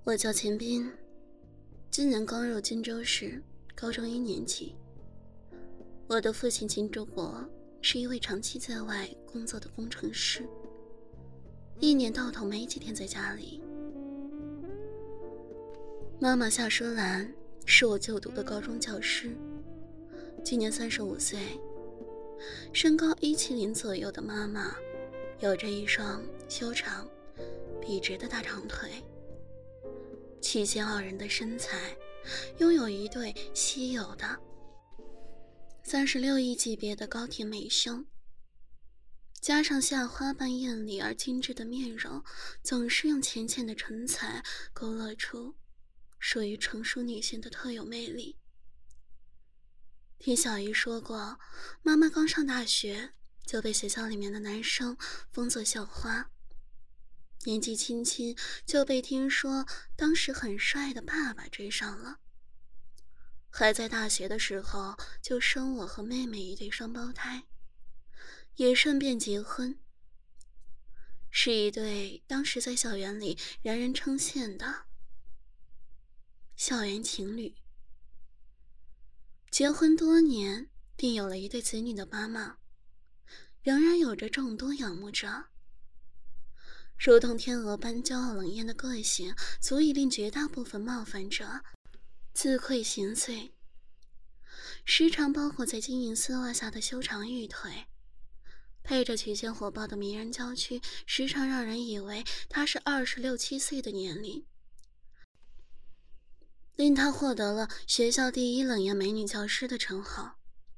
我叫钱斌，今年刚入荆州市高中1年级。我的父亲秦柱国是一位长期在外工作的工程师，一年到头没几天在家里。妈妈夏淑兰是我就读的高中教师，今年35岁，身高170左右的妈妈，有着一双修长笔直的大长腿，体型傲人的身材，拥有一对稀有的36亿级别的高挺美胸，加上夏花般艳丽而精致的面容，总是用浅浅的唇彩勾勒出属于成熟女性的特有魅力。听小姨说过，妈妈刚上大学就被学校里面的男生封作校花，年纪轻轻就被听说当时很帅的爸爸追上了，还在大学的时候就生我和妹妹一对双胞胎，也顺便结婚，是一对当时在校园里人人称羡的校园情侣。结婚多年并有了一对子女的妈妈，仍然有着众多仰慕者，如同天鹅般骄傲冷艳的个性，足以令绝大部分冒犯者自愧形绌，时常包裹在晶莹丝袜下的修长玉腿，配着曲线火爆的迷人娇躯，时常让人以为她是26、7岁的年龄，令她获得了学校第一冷艳美女教师的称号。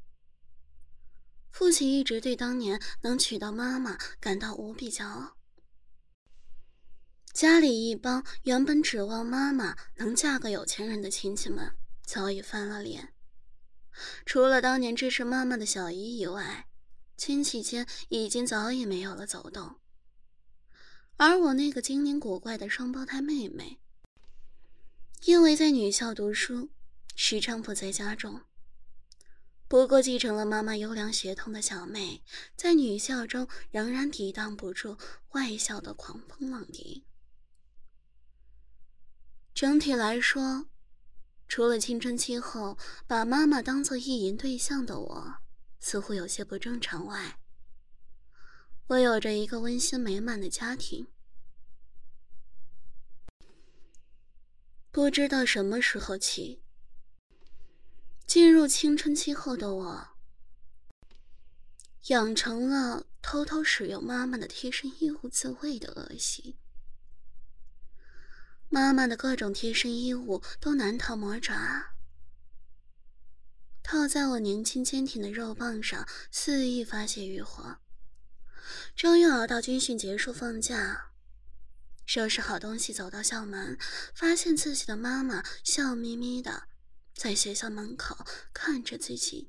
父亲一直对当年能娶到妈妈感到无比骄傲，家里一帮原本指望妈妈能嫁个有钱人的亲戚们早已翻了脸，除了当年支持妈妈的小姨以外，亲戚间已经早已没有了走动。而我那个精灵古怪的双胞胎妹妹，因为在女校读书，时常不在家中，不过继承了妈妈优良血统的小妹，在女校中仍然抵挡不住外校的狂风浪蝶。整体来说，除了青春期后把妈妈当作意淫对象的我似乎有些不正常外，我有着一个温馨美满的家庭。不知道什么时候起，进入青春期后的我养成了偷偷使用妈妈的贴身衣物自慰的恶习。妈妈的各种贴身衣物都难逃魔爪，套在我年轻坚挺的肉棒上，肆意发泄欲火。终于熬到军训结束放假，收拾好东西走到校门，发现自己的妈妈笑眯眯的在学校门口看着自己。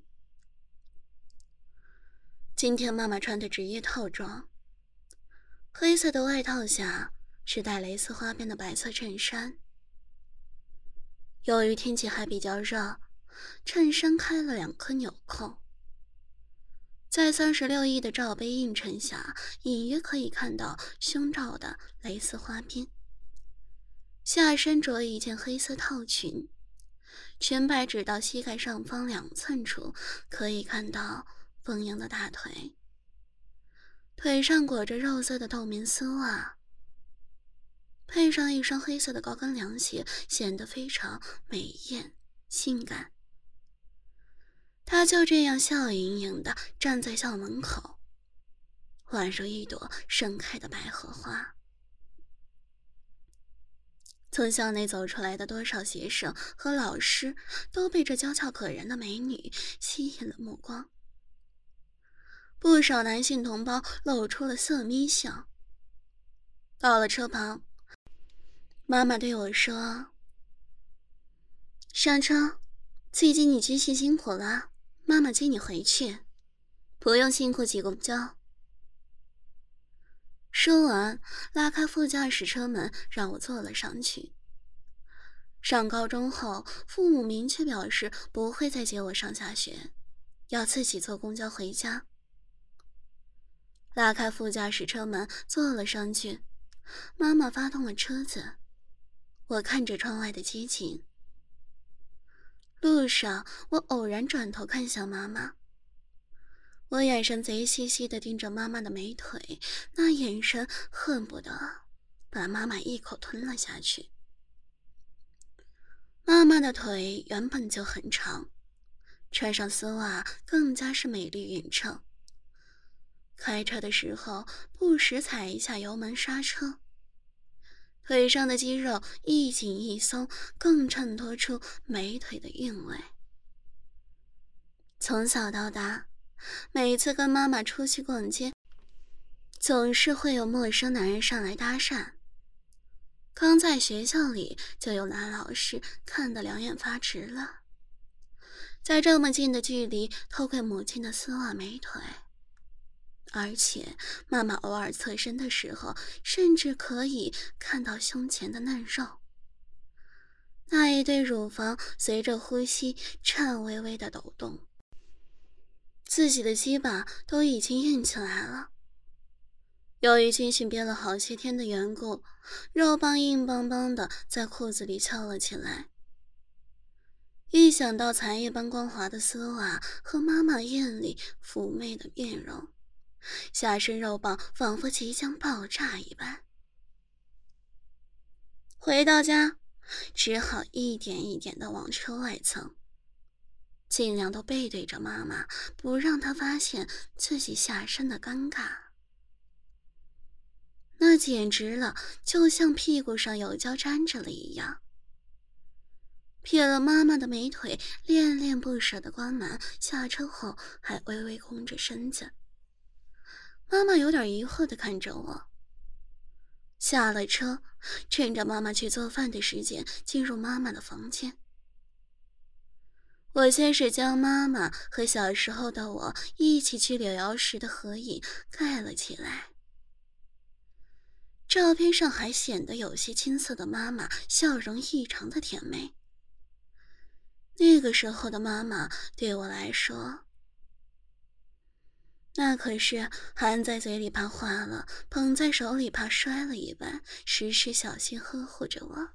今天妈妈穿的职业套装，黑色的外套下是带蕾丝花边的白色衬衫。由于天气还比较热，衬衫开了2颗纽扣，在36亿的罩杯映衬下，隐约可以看到胸罩的蕾丝花边。下身着一件黑色套裙，裙摆直到膝盖上方2寸处，可以看到丰盈的大腿，腿上裹着肉色的透明丝袜，配上一双黑色的高跟凉鞋，显得非常美艳性感。她就这样笑盈盈地站在校门口，宛如一朵盛开的百合花。从校内走出来的多少学生和老师都被这娇俏可人的美女吸引了目光，不少男性同胞露出了色眯笑。到了车旁，妈妈对我说：“上车，最近你军训辛苦了，妈妈接你回去，不用辛苦挤公交。”说完，拉开副驾驶车门，让我坐了上去。上高中后，父母明确表示不会再接我上下学，要自己坐公交回家。拉开副驾驶车门，坐了上去，妈妈发动了车子。 我看着窗外的街景。路上，我偶然转头看向妈妈，我眼神贼兮兮地盯着妈妈的美腿，那眼神恨不得把妈妈一口吞了下去。妈妈的腿原本就很长，穿上丝袜更加是美丽匀称。开车的时候不时踩一下油门刹车，腿上的肌肉一紧一松，更衬托出美腿的韵味。从小到大，每次跟妈妈出去逛街，总是会有陌生男人上来搭讪。刚在学校里，就有男老师看得两眼发直了，在这么近的距离偷窥母亲的丝袜美腿，而且妈妈偶尔侧身的时候，甚至可以看到胸前的嫩肉，那一对乳房随着呼吸颤巍巍的抖动，自己的鸡巴都已经硬起来了。由于军训憋了好些天的缘故，肉棒硬邦邦的在裤子里翘了起来。一想到残叶般光滑的丝袜和妈妈艳丽妩媚的面容，下身肉棒仿佛即将爆炸一般。回到家，只好一点一点的往车外蹭，尽量都背对着妈妈，不让她发现自己下身的尴尬。那简直了，就像屁股上有胶粘着了一样。瞥了妈妈的美腿，恋恋不舍的关门，下车后还微微弓着身子。妈妈有点疑惑地看着我。下了车，趁着妈妈去做饭的时间，进入妈妈的房间。我先是将妈妈和小时候的我一起去柳窑时的合影盖了起来。照片上还显得有些青涩的妈妈，笑容异常的甜美。那个时候的妈妈对我来说，那可是含在嘴里怕化了，捧在手里怕摔了一般，时时小心呵护着我。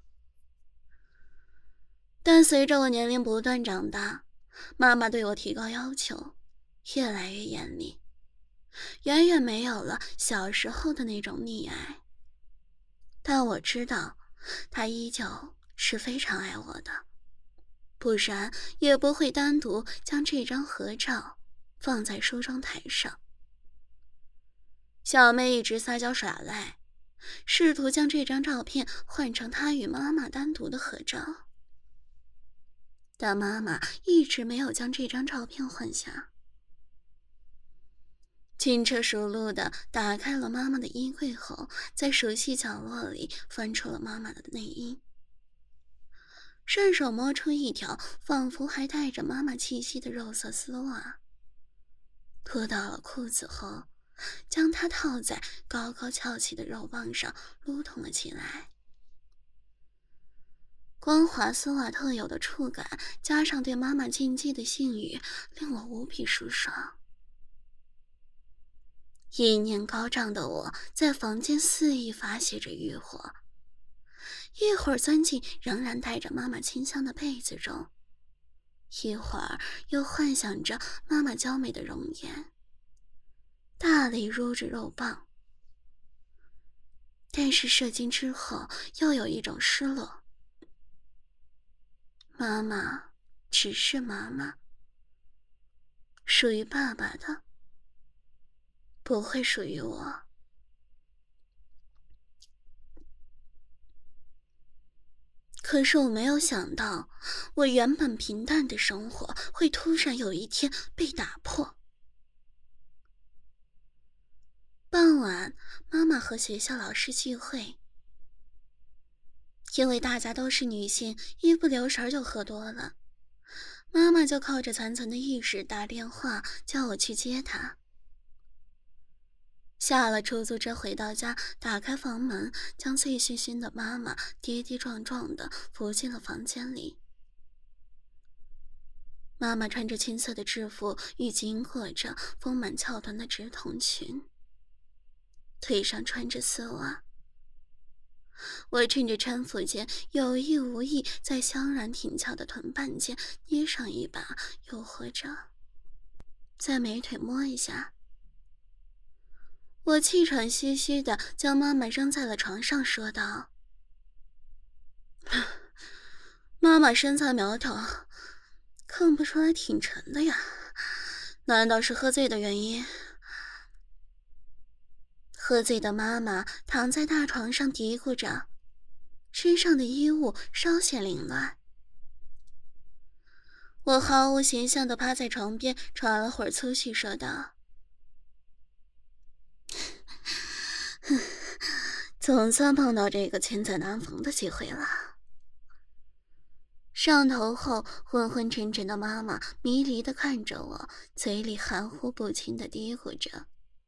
但随着我年龄不断长大，妈妈对我提高要求，越来越严厉，远远没有了小时候的那种溺爱。但我知道，她依旧是非常爱我的，不然也不会单独将这张合照放在梳妆台上。小妹一直撒娇耍赖，试图将这张照片换成她与妈妈单独的合照，但妈妈一直没有将这张照片换下。轻车熟路地打开了妈妈的衣柜后，在熟悉角落里翻出了妈妈的内衣，顺手摸出一条仿佛还带着妈妈气息的肉色丝袜，脱到了裤子后，将它套在高高翘起的肉棒上撸动了起来。光滑丝袜特有的触感，加上对妈妈禁忌的性欲，令我无比舒爽。意念高涨的我在房间肆意发泄着欲火，一会儿钻进仍然带着妈妈清香的被子中，一会儿又幻想着妈妈娇美的容颜，大力撸着肉棒。但是射精之后又有一种失落，妈妈只是妈妈，属于爸爸的不会属于我。可是我没有想到，我原本平淡的生活会突然有一天被打破。傍晚，妈妈和学校老师聚会，因为大家都是女性，一不留神就喝多了，妈妈就靠着残存的意识打电话叫我去接她。下了出租车回到家，打开房门，将醉醺醺的妈妈跌跌撞撞地扶进了房间里。妈妈穿着青色的制服与紧裹着丰满翘臀的直筒裙，腿上穿着丝袜， 我趁着搀扶间有意无意在香软挺翘的臀瓣间捏上一把，诱惑着，在美腿摸一下。我气喘吁吁地将妈妈扔在了床上，说道：“妈妈身材苗条，看不出来挺沉的呀，难道是喝醉的原因？”喝醉的妈妈躺在大床上嘀咕着，身上的衣物稍显凌乱。我毫无形象地趴在床边喘了会儿粗气，说道：“总算碰到这个千载难逢的机会了。”上头后昏昏沉沉的妈妈迷离地看着我，嘴里含糊不清地嘀咕着：“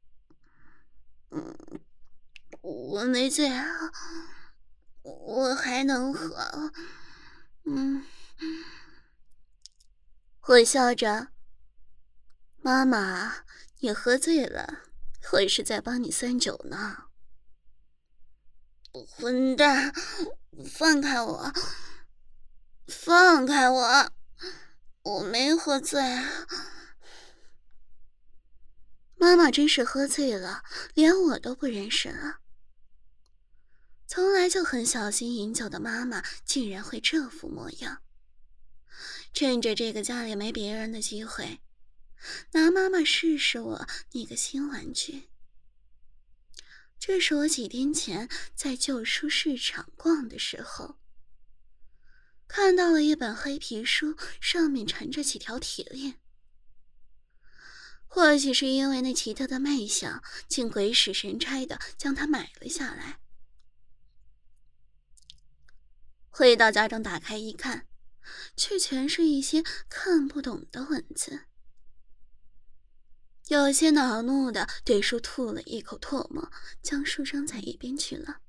我没醉啊，我还能喝。”我笑着：“妈妈，你喝醉了，我是在帮你算酒呢。”混蛋，放开我！放开我！我没喝醉。妈妈真是喝醉了，连我都不认识了。从来就很小心饮酒的妈妈竟然会这副模样。趁着这个家里没别人的机会，拿妈妈试试我那个新玩具。这是我几天前在旧书市场逛的时候，看到了一本黑皮书，上面缠着几条铁链。或许是因为那奇特的卖相，竟鬼使神差的将它买了下来。回到家中打开一看，却全是一些看不懂的文字。有些恼怒的对书吐了一口唾沫，将书扔在一边去了。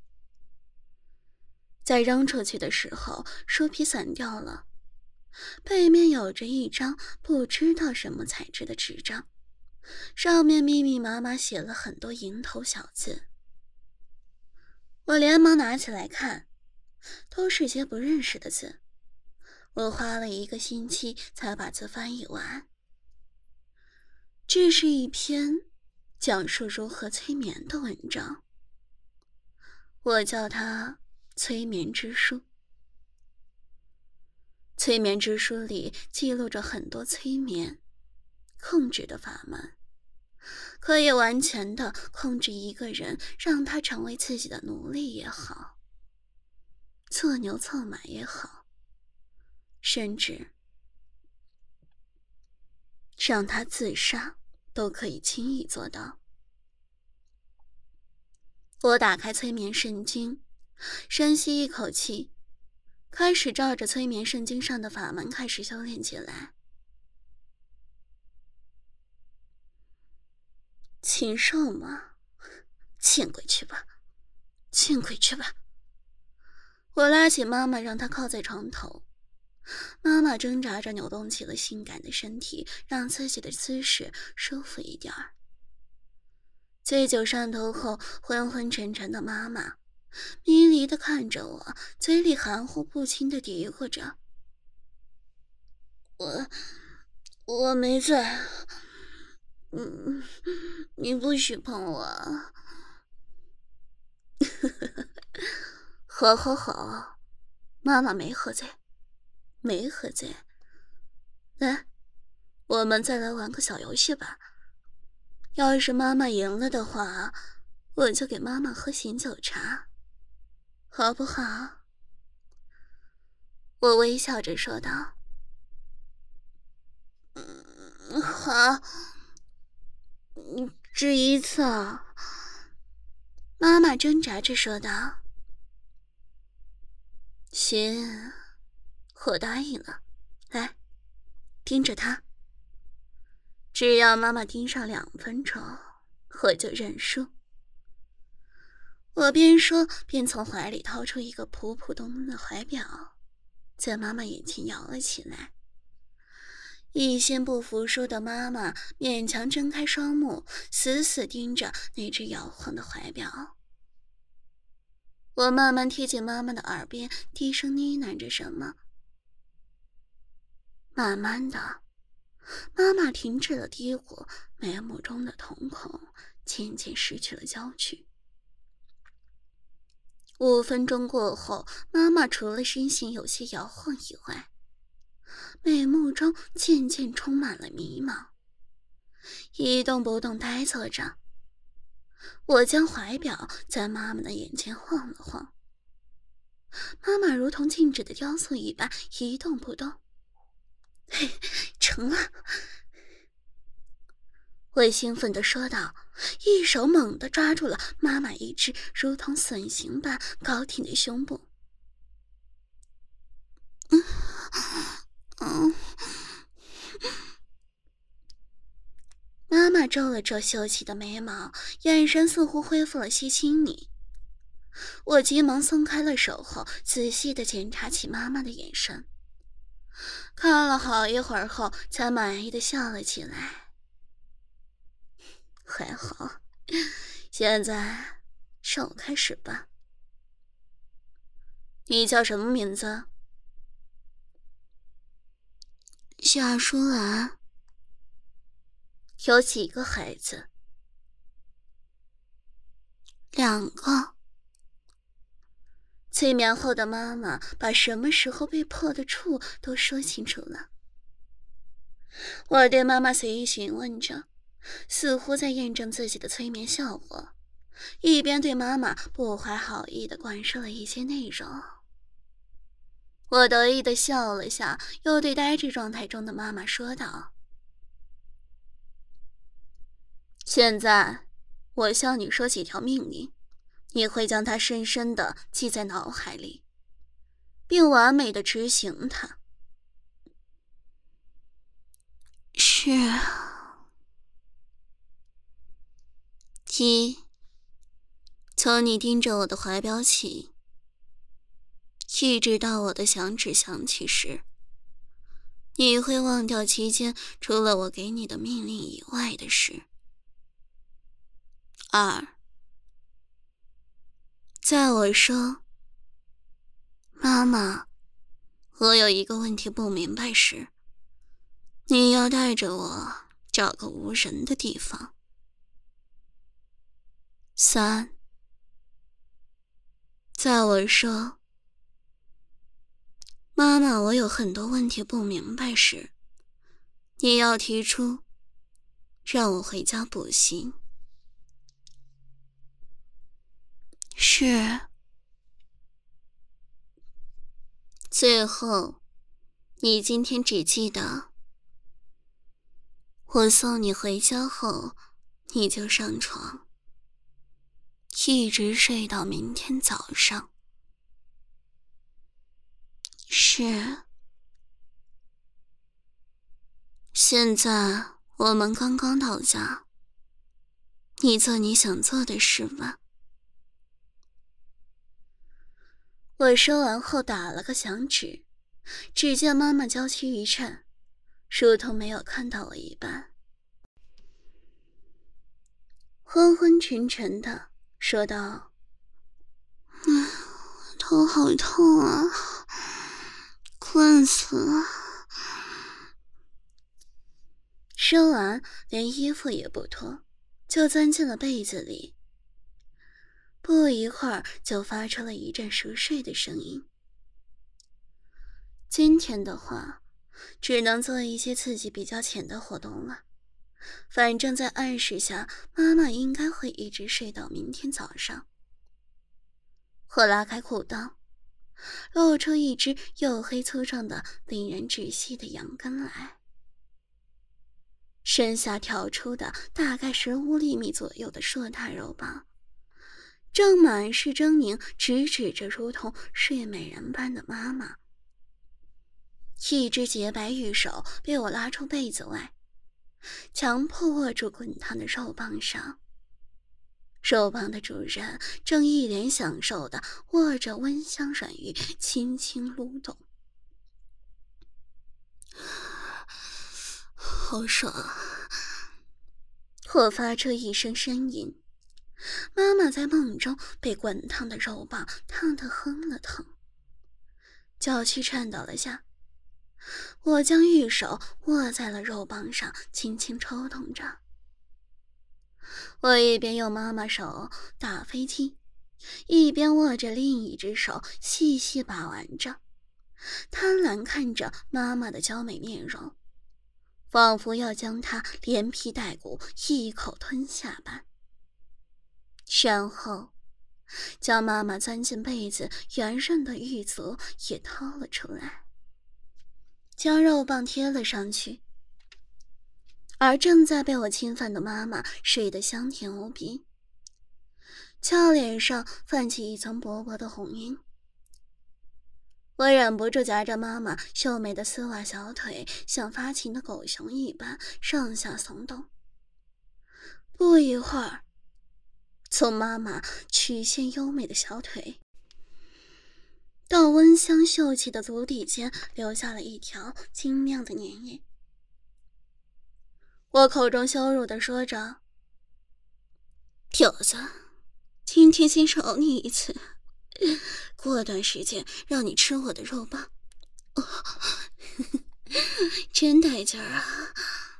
在扔出去的时候，书皮散掉了，背面有着一张不知道什么材质的纸张，上面密密麻麻写了很多蝇头小字。我连忙拿起来看，都是些不认识的字，我花了1个星期才把字翻译完。这是一篇讲述如何催眠的文章，我叫它催眠之书。催眠之书里记录着很多催眠控制的法门，可以完全的控制一个人，让他成为自己的奴隶也好，做牛做马也好，甚至让他自杀都可以轻易做到。我打开催眠圣经，深吸一口气，开始照着催眠圣经上的法门开始修炼起来。禽兽吗？见鬼去吧，见鬼去吧！我拉起妈妈，让她靠在床头。妈妈挣扎着扭动起了性感的身体，让自己的姿势舒服一点儿。醉酒上头后，昏昏沉沉的妈妈迷离地看着我，嘴里含糊不清地嘀咕着：“我没醉，你不许碰我。”好，妈妈没喝醉，没喝醉。来，我们再来玩个小游戏吧。要是妈妈赢了的话，我就给妈妈喝醒酒茶，好不好？我微笑着说道。好，只一次啊。妈妈挣扎着说道。行，我答应了。来，盯着他。只要妈妈盯上2分钟，我就认输。我边说边从怀里掏出一个普普通通的怀表，在妈妈眼前摇了起来。一心不服输的妈妈勉强睁开双目，死死盯着那只摇晃的怀表。 我慢慢贴近妈妈的耳边，低声呢喃着什么。慢慢的，妈妈停止了嘀咕，眉目中的瞳孔渐渐失去了焦距。5分钟过后，妈妈除了身形有些摇晃以外，眉目中渐渐充满了迷茫，一动不动呆坐着。我将怀表在妈妈的眼前晃了晃，妈妈如同静止的雕塑一般一动不动。嘿，成了！我兴奋地说道，一手猛地抓住了妈妈一只如同笋形般高挺的胸部。妈妈皱了皱秀气的眉毛，眼神似乎恢复了些清明。我急忙松开了手后，仔细地检查起妈妈的眼神，看了好一会儿后，才满意地笑了起来。还好，现在让我开始吧。你叫什么名字？夏淑兰。有几个孩子？2个。催眠后的妈妈把什么时候被破的处都说清楚了。我对妈妈随意询问着，似乎在验证自己的催眠效果，一边对妈妈不怀好意地灌输了一些内容。我得意地笑了下，又对呆滞状态中的妈妈说道：现在我向你说几条命令，你会将它深深地记在脑海里，并完美地执行它。是。1. 从你盯着我的怀表起，一直到我的响指响起时，你会忘掉期间除了我给你的命令以外的事。2. 在我说妈妈，我有一个问题不明白时，你要带着我找个无人的地方。3. 在我说妈妈，我有很多问题不明白时，你要提出让我回家补习。是。最后，你今天只记得我送你回家后，你就上床，一直睡到明天早上。是。现在我们刚刚到家，你做你想做的事吧。我说完后打了个响指，只见妈妈娇躯一颤，如同没有看到我一般，昏昏沉沉的说道：头好痛啊，困死了。说完连衣服也不脱，就钻进了被子里。不一会儿就发出了一阵熟睡的声音。今天的话，只能做一些刺激比较浅的活动了。反正在暗示下，妈妈应该会一直睡到明天早上。我拉开裤裆，露出一只黝黑粗壮的令人窒息的羊根来。身下挑出的大概15厘米左右的硕大肉棒，正满是狰狞，直指着如同睡美人般的妈妈。一只洁白玉手被我拉出被子外，强迫握住滚烫的肉棒上。肉棒的主人正一脸享受地握着温香软玉，轻轻撸动。好爽！我发出一声呻吟， 妈妈在梦中被滚烫的肉棒烫得哼了疼，脚躯颤抖了下。我将玉手握在了肉棒上，轻轻抽动着。我一边用妈妈手打飞机，一边握着另一只手细细把玩着，贪婪看着妈妈的娇美面容，仿佛要将她连皮带骨一口吞下般。然后将妈妈钻进被子圆润的玉足也掏了出来，将肉棒贴了上去。而正在被我侵犯的妈妈睡得香甜无比，俏脸上泛起一层薄薄的红晕。我忍不住夹着妈妈秀美的丝袜小腿，像发情的狗熊一般上下耸动。不一会儿，从妈妈曲线优美的小腿到温香秀气的足底间留下了一条晶亮的粘液。我口中羞辱地说着：“婊子，今天先饶你一次，过段时间让你吃我的肉棒，真带劲儿啊！”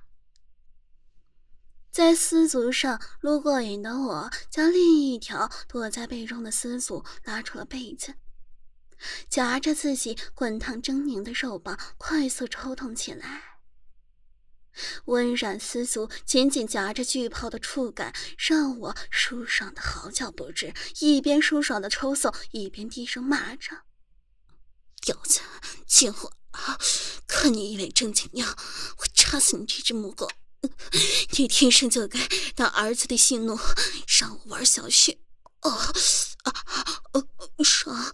在丝足上撸过瘾的我，将另一条躲在被中的丝足拉出了被子，夹着自己滚烫狰狞的肉棒快速抽动起来。温软丝足紧紧夹着巨炮的触感，让我舒爽的嚎叫不止，一边舒爽的抽送，一边低声骂着：“婊子，贱货啊！看你一脸正经样，我插死你这只母狗！你天生就该当儿子的性奴，让我玩小穴！爽！”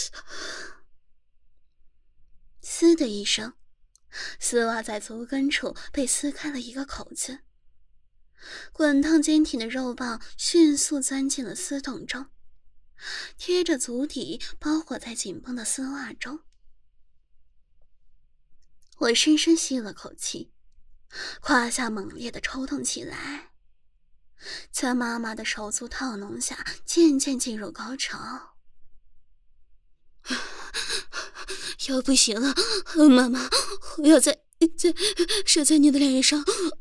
嘶的一声，丝袜在足跟处被撕开了一个口子，滚烫坚挺的肉棒迅速钻进了丝洞中，贴着足底包裹在紧绷的丝袜中。我深深吸了口气，胯下猛烈地抽动起来，在妈妈的手足套弄下渐渐进入高潮。要不行了，妈妈，我要再射在你的脸上！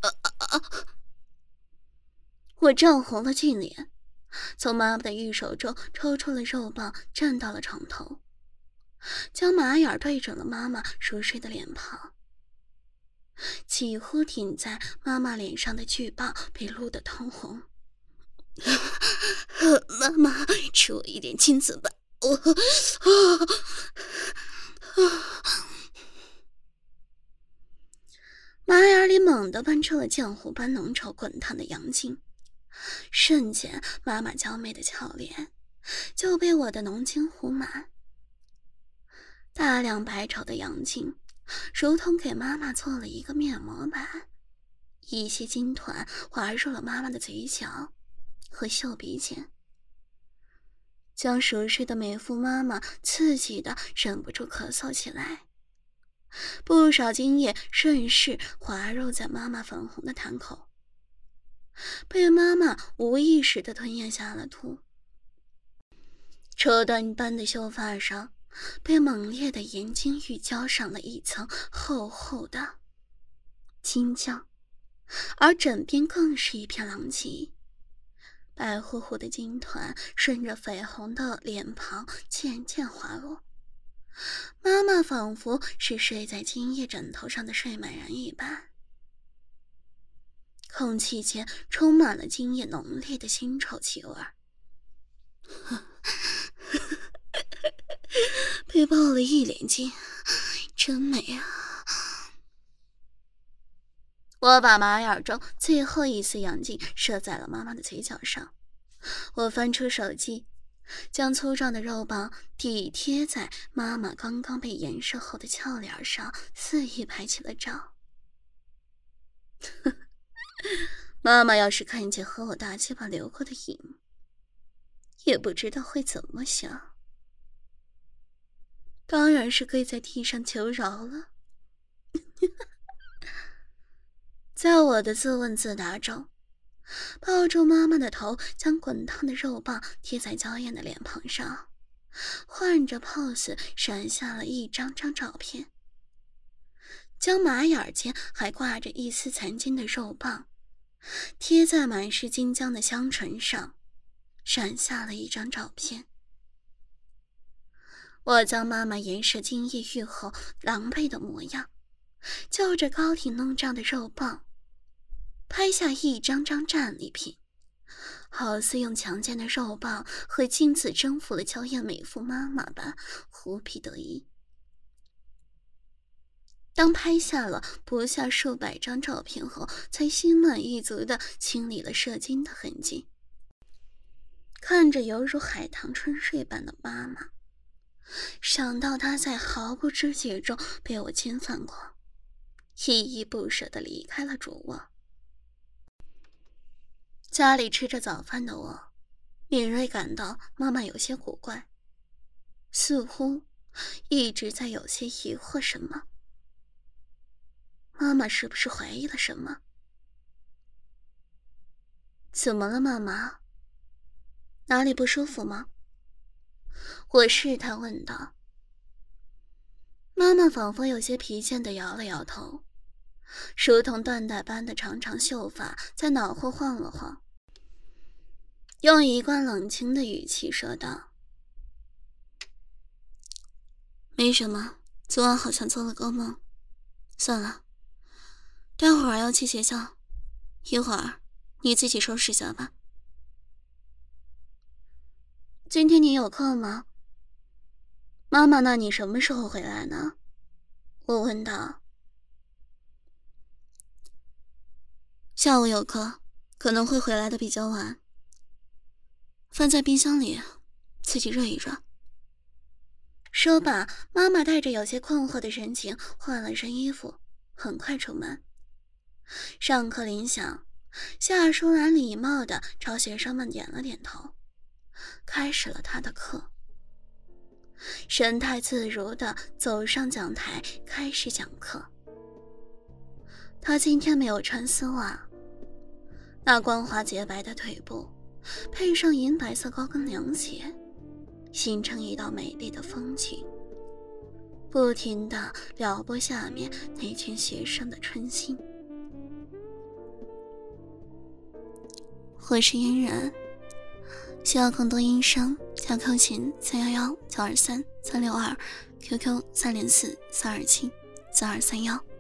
我涨红了俊脸，从妈妈的玉手中抽出了肉棒，站到了床头，将马眼对准了妈妈熟睡的脸庞。几乎顶在妈妈脸上的巨棒被撸得通红。妈妈，吃我一点金子吧！马眼里猛地喷出了浆糊般浓稠滚烫的阳精，瞬间妈妈娇媚的俏脸就被我的浓精糊满。大量白稠的阳精如同给妈妈做了一个面膜般，一些精团滑入了妈妈的嘴角和秀鼻间，将熟睡的美妇妈妈刺激的忍不住咳嗽起来。不少精液顺势滑入在妈妈粉红的潭口，被妈妈无意识的吞咽下了肚。绸缎般的秀发上被猛烈的盐精浴浇上了一层厚厚的金浆，而枕边更是一片狼藉，白乎乎的金团顺着绯红的脸庞渐渐滑落。妈妈仿佛是睡在金叶枕头上的睡美人一般，空气间充满了精液浓烈的腥臭气味。被爆了一脸精，真美啊！我把马眼中最后一丝阳精射在了妈妈的嘴角上，我翻出手机，将粗壮的肉棒抵贴在妈妈刚刚被颜射后的俏脸上，肆意拍起了照。妈妈要是看见和我大鸡巴流过的影，也不知道会怎么想。当然是跪在地上求饶了。在我的自问自答中， 抱住妈妈的头，将滚烫的肉棒贴在娇艳的脸庞上，换着 pose 闪下了一张张照片。将马眼间还挂着一丝残金的肉棒贴在满是金浆的香唇上，闪下了一张照片。我将妈妈颜射精液愈后狼狈的模样，就着高挺弄胀的肉棒拍下一张张战利品，好似用强健的肉棒和金子征服了娇艳美妇妈妈般无比得意。当拍下了不下数百张照片后，才心满意足地清理了射精的痕迹。看着犹如海棠春睡般的妈妈，想到她在毫不知觉中被我侵犯过，依依不舍地离开了主卧。家里吃着早饭的我，敏锐感到妈妈有些古怪，似乎一直在有些疑惑什么。妈妈是不是怀疑了什么？怎么了，妈妈？哪里不舒服吗？我试探问道。妈妈仿佛有些疲倦地摇了摇头，如同缎带般的长长秀发在脑后晃了晃，用一贯冷清的语气说道：没什么，昨晚好像做了个梦。算了，待会儿要去学校，一会儿你自己收拾下吧。今天你有课吗？妈妈，那你什么时候回来呢？我问道。下午有课，可能会回来的比较晚。饭在冰箱里，自己热一热。说罢，妈妈带着有些困惑的神情换了身衣服，很快出门。上课铃响，夏淑兰礼貌地朝学生们点了点头，开始了她的课。神态自如地走上讲台，开始讲课。她今天没有穿丝袜，那光滑洁白的腿部配上银白色高跟凉鞋，形成一道美丽的风景，不停地撩拨下面那群学生的春心。我是嫣然，需要更多音声加 Q 群311-923-362， QQ 304-427-4231。